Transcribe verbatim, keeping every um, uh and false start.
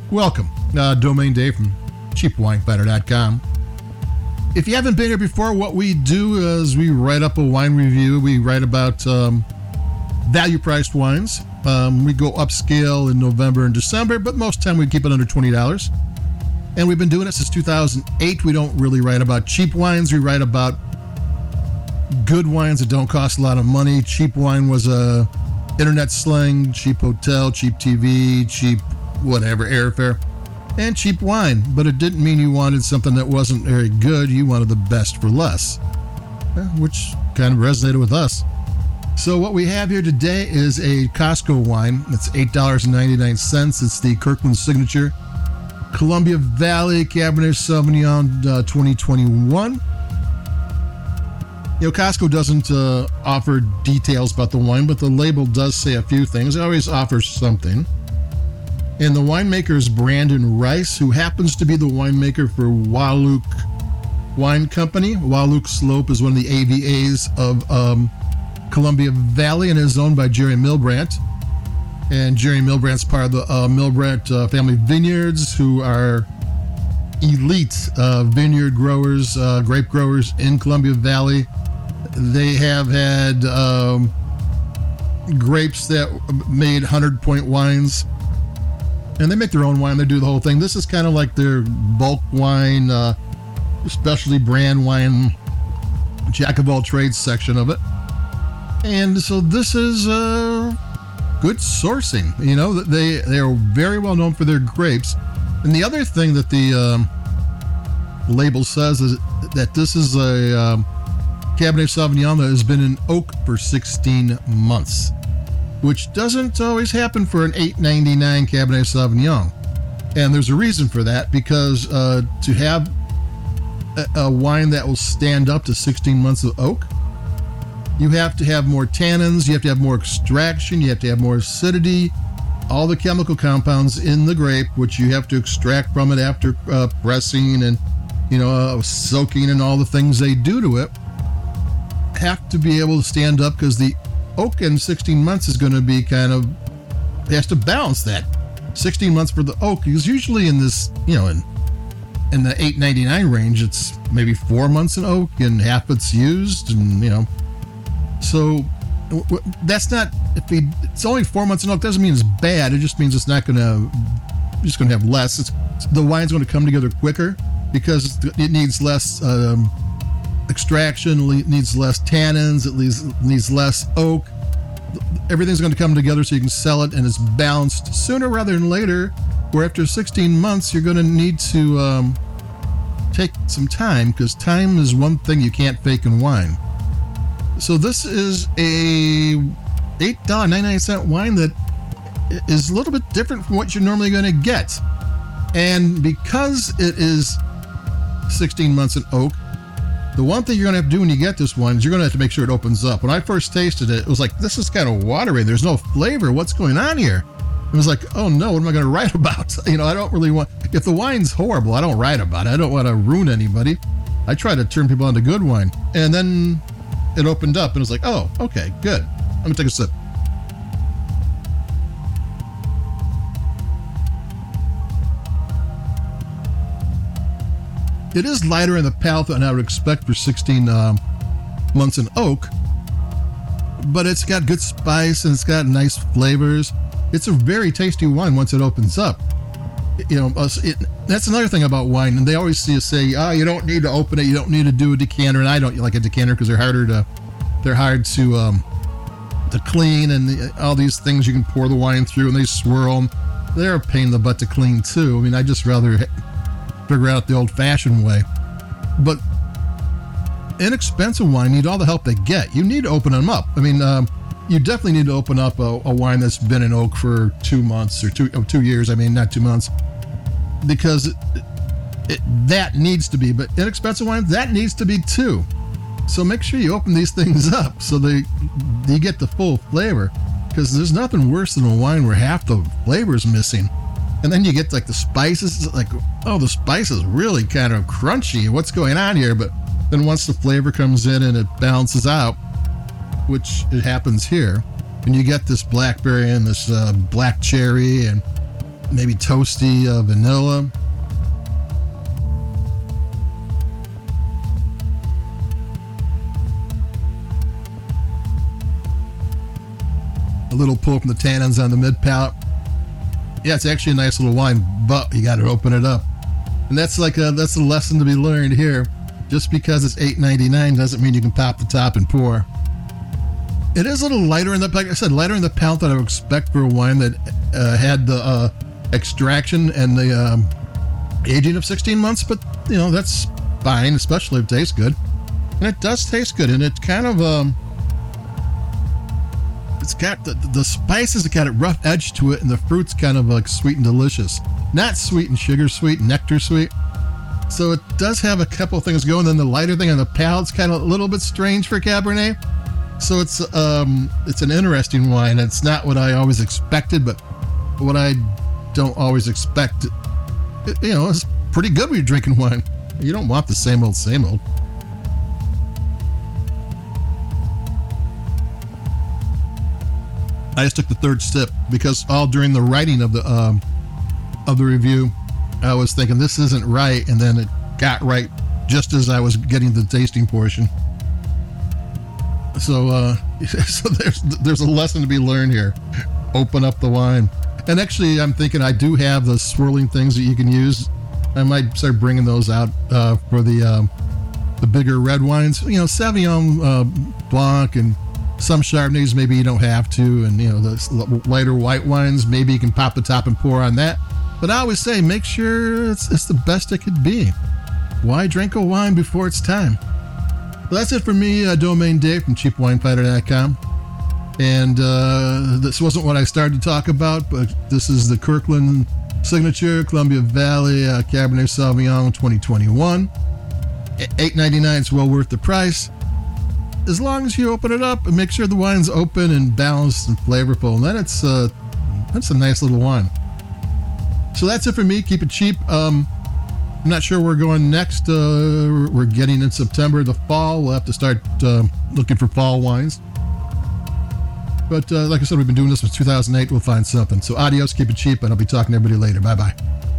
Welcome, uh, Domain Dave from cheap wine finder dot com. If you haven't been here before, what we do is we write up a wine review. We write about um, value-priced wines. Um, we go upscale in November and December, but most of the time we keep it under twenty dollars. And we've been doing it since two thousand eight. We don't really write about cheap wines. We write about good wines that don't cost a lot of money. Cheap wine was a internet slang, cheap hotel, cheap T V, cheap whatever, airfare, and cheap wine. But it didn't mean you wanted something that wasn't very good. You wanted the best for less, which kind of resonated with us. So what we have here today is a Costco wine. It's eight dollars and ninety-nine cents. It's the Kirkland Signature Columbia Valley Cabernet Sauvignon uh, twenty twenty-one. You know, Costco doesn't uh, offer details about the wine, but the label does say a few things. It always offers something. And the winemaker is Brandon Rice, who happens to be the winemaker for Wahluke Wine Company. Wahluke Slope is one of the A V As of um, Columbia Valley and is owned by Jerry Milbrandt. And Jerry Milbrandt's part of the uh, Milbrandt uh, family vineyards, who are elite uh, vineyard growers, uh, grape growers in Columbia Valley. They have had um, grapes that made one hundred point wines. And they make their own wine. They do the whole thing. This is kind of like their bulk wine, uh, specialty brand wine, jack of all trades section of it. And so this is uh, good sourcing. You know, they, they are very well known for their grapes. And the other thing that the um, label says is that this is a um, Cabernet Sauvignon that has been in oak for sixteen months. Which doesn't always happen for an eight ninety-nine Cabernet Sauvignon. And there's a reason for that, because uh, to have a, a wine that will stand up to sixteen months of oak, you have to have more tannins, you have to have more extraction, you have to have more acidity, all the chemical compounds in the grape, which you have to extract from it after uh, pressing and, you know, uh, soaking and all the things they do to it, have to be able to stand up, because the oak in sixteen months is going to be kind of, it has to balance that. sixteen months for the oak, because usually in this, you know, in in the eight ninety-nine range, it's maybe four months in oak and half it's used, and, you know, so w- w- that's not, if we, it's only four months in oak, doesn't mean it's bad. It just means it's not going to, just going to have less. It's, the wine's going to come together quicker because it needs less um, extraction, needs less tannins, it needs, needs less oak. Everything's going to come together so you can sell it, and it's balanced sooner rather than later, where after sixteen months you're going to need to um, take some time, because time is one thing you can't fake in wine. So this is a eight dollars and ninety-nine cents wine that is a little bit different from what you're normally going to get. And because it is sixteen months in oak, the one thing you're going to have to do when you get this one is you're going to have to make sure it opens up. When I first tasted it, it was like, this is kind of watery. There's no flavor. What's going on here? It was like, oh no, what am I going to write about? You know, I don't really want, if the wine's horrible, I don't write about it. I don't want to ruin anybody. I try to turn people on to good wine. And then it opened up and it was like, oh, okay, good. Let me take a sip. It is lighter in the palate than I would expect for sixteen um, months in oak, but it's got good spice and it's got nice flavors. It's a very tasty wine once it opens up. You know, it, that's another thing about wine, and they always see us say, "Oh, you don't need to open it. You don't need to do a decanter." And I don't like a decanter because they're harder to, they're hard to um, to clean, and the, all these things you can pour the wine through, and they swirl. They're a pain in the butt to clean too. I mean, I just rather figure out the old-fashioned way. But inexpensive wine need all the help they get. You need to open them up. I mean, um, you definitely need to open up a, a wine that's been in oak for two months or two oh, two years. I mean, not two months, because it, it, that needs to be. But inexpensive wine, that needs to be too. So make sure you open these things up so they you get the full flavor. Because there's nothing worse than a wine where half the flavor is missing. And then you get like the spices, it's like, oh, the spice is really kind of crunchy. What's going on here? But then once the flavor comes in and it balances out, which it happens here, and you get this blackberry and this uh, black cherry and maybe toasty uh, vanilla. A little pull from the tannins on the mid palate. Yeah, it's actually a nice little wine, but you got to open it up. And that's like a that's a lesson to be learned here. Just because it's eight ninety-nine doesn't mean you can pop the top and pour. It is a little lighter in the, like I said, lighter in the palate than I would expect for a wine that uh, had the uh, extraction and the um, aging of sixteen months. But you know that's fine, especially if it tastes good. And it does taste good, and it kind of um, it's got the the spices. It got a rough edge to it, and the fruit's kind of like sweet and delicious. Not sweet and sugar sweet, nectar sweet. So it does have a couple things going. Then the lighter thing on the palate's kind of a little bit strange for Cabernet. So it's um it's an interesting wine. It's not what I always expected, but what I don't always expect. It, you know, it's pretty good when you're drinking wine. You don't want the same old, same old. I just took the third sip because all during the writing of the um of the review, I was thinking this isn't right, and then it got right just as I was getting the tasting portion. So, uh, so there's there's a lesson to be learned here. Open up the wine. And actually, I'm thinking I do have the swirling things that you can use. I might start bringing those out uh, for the um, the bigger red wines. You know, Sauvignon uh, Blanc and some Chardonnays. Maybe you don't have to, and you know the lighter white wines. Maybe you can pop the top and pour on that. But I always say, make sure it's, it's the best it could be. Why drink a wine before it's time? Well, that's it for me, uh, Domain Dave from cheap wine fighter dot com. And uh, this wasn't what I started to talk about, but this is the Kirkland Signature Columbia Valley uh, Cabernet Sauvignon twenty twenty-one. eight ninety-nine, it's well worth the price. As long as you open it up and make sure the wine's open and balanced and flavorful, and then it's, uh, that's a nice little wine. So that's it for me. Keep it cheap. Um, I'm not sure where we're going next. Uh, we're getting in September, the fall. We'll have to start uh, looking for fall wines. But uh, like I said, we've been doing this since two thousand eight. We'll find something. So adios, keep it cheap, and I'll be talking to everybody later. Bye-bye.